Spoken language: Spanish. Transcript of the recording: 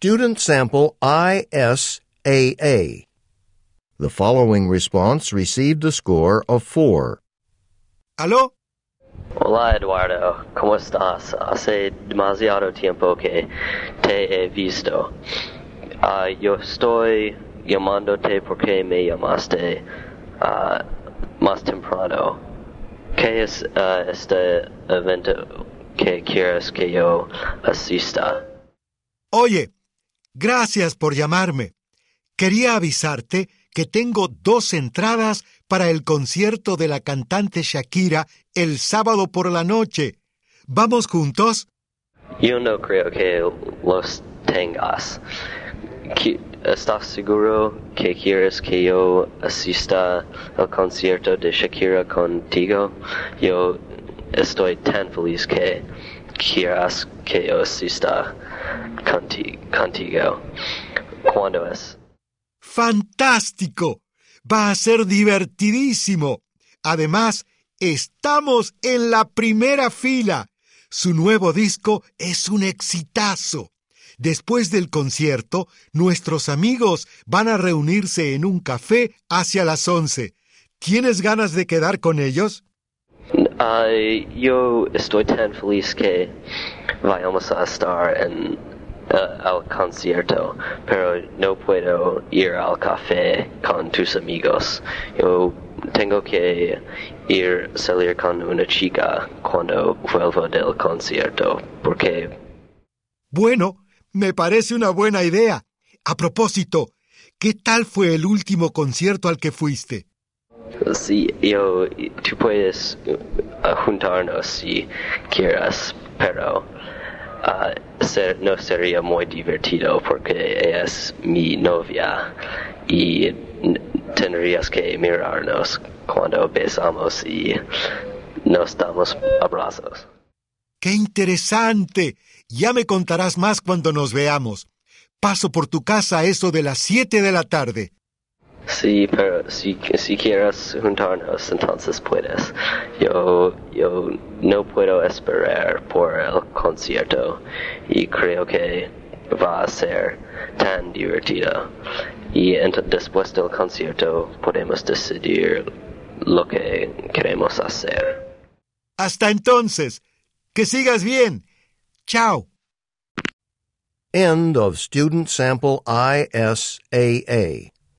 Student Sample ISAA. The following response received a score of 4. ¿Aló? Hola Eduardo, ¿cómo estás? Hace demasiado tiempo que te he visto. Yo estoy llamándote porque me llamaste más temprano. ¿Qué es este evento que quieres que yo asista? Oye, gracias por llamarme. Quería avisarte que tengo 2 entradas para el concierto de la cantante Shakira el sábado por la noche. ¿Vamos juntos? Yo no creo que los tengas. ¿Estás seguro que quieres que yo asista al concierto de Shakira contigo? Yo estoy tan feliz que quieras que yo asista contigo. ¿Cuándo es? ¡Fantástico! Va a ser divertidísimo. Además, estamos en la primera fila. Su nuevo disco es un exitazo. Después del concierto, nuestros amigos van a reunirse en un café hacia las 11. ¿Tienes ganas de quedar con ellos? Yo estoy tan feliz que vayamos a estar al concierto, pero no puedo ir al café con tus amigos. Yo tengo que salir con una chica cuando vuelvo del concierto, porque... Bueno, me parece una buena idea. A propósito, ¿qué tal fue el último concierto al que fuiste? Sí, tú puedes juntarnos si quieras, pero no sería muy divertido porque ella es mi novia y tendrías que mirarnos cuando besamos y nos damos abrazos. ¡Qué interesante! Ya me contarás más cuando nos veamos. Paso por tu casa a eso de las 7 de la tarde. Sí, pero si quieres juntarnos, entonces puedes. Yo no puedo esperar por el concierto y creo que va a ser tan divertido. Y después del concierto podemos decidir lo que queremos hacer. Hasta entonces, que sigas bien. Chao. End of Student Sample ISAA.